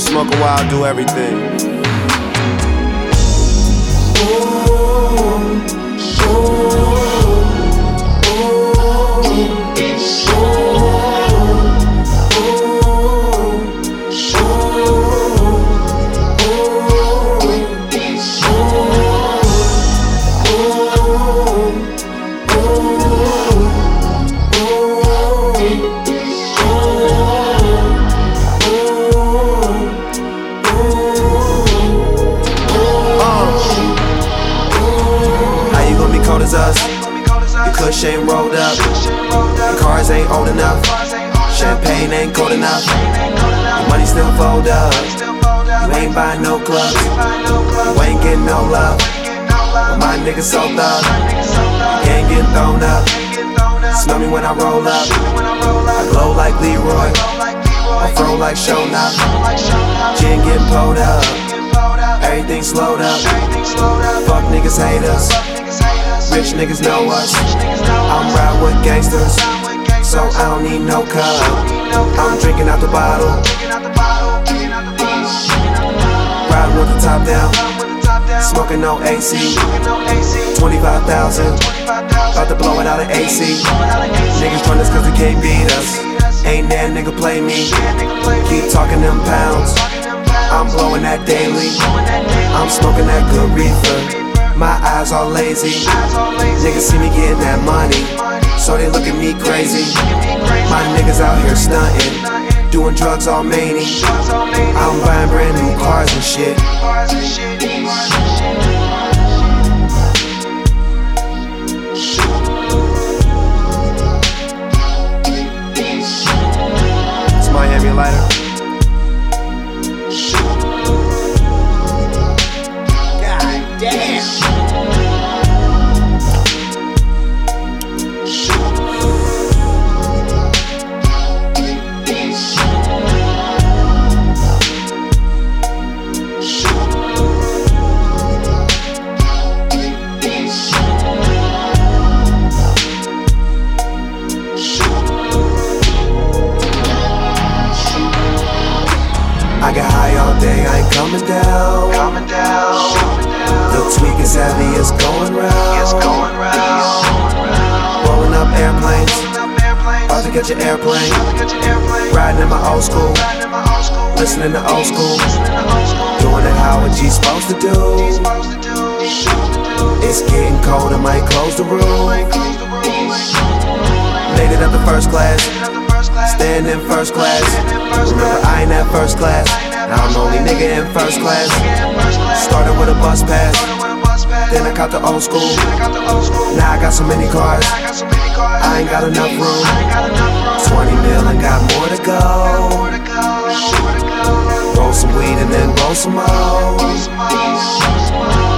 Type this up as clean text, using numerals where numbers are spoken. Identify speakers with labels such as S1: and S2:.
S1: smoking while I do everything. As us, your kush ain't rolled up, your cars ain't old enough, champagne ain't cold enough, your money still fold up, you ain't buying no clubs, you ain't getting no love, but my niggas so thug, you ain't getting thrown up, smell me when I roll up, I glow like Leroy, I throw like Shona, gin getting pulled up, everything slowed up, fuck niggas hate us. Rich niggas know us. I'm riding with gangsters, so I don't need no cup. I'm drinking out the bottle, riding with the top down, smoking no AC. 25,000, about to blow it out of AC. Niggas join us cause they can't beat us. Ain't that nigga play me. Keep talking them pounds, I'm blowing that daily. I'm smoking that good reefer. My eyes all lazy. Niggas see me getting that money, so they look at me crazy. My niggas out here stunting, doing drugs all many. I'm buying brand new cars and shit. It's Miami Lighter. I get high all day, I ain't coming down. The tweak is heavy, it's going round. Rolling up airplanes, about to catch an airplane. Riding in my old school, listening to old school. Doing it how a G supposed to do. It's getting cold, I might close the room. Made it up to first class, staying in first class. Remember I ain't at first class, now I'm the only nigga in first class. Started with a bus pass, then I caught the old school. Now I got so many cars, I ain't got enough room. 20 mil and got more to go. Roll some weed and then roll some more.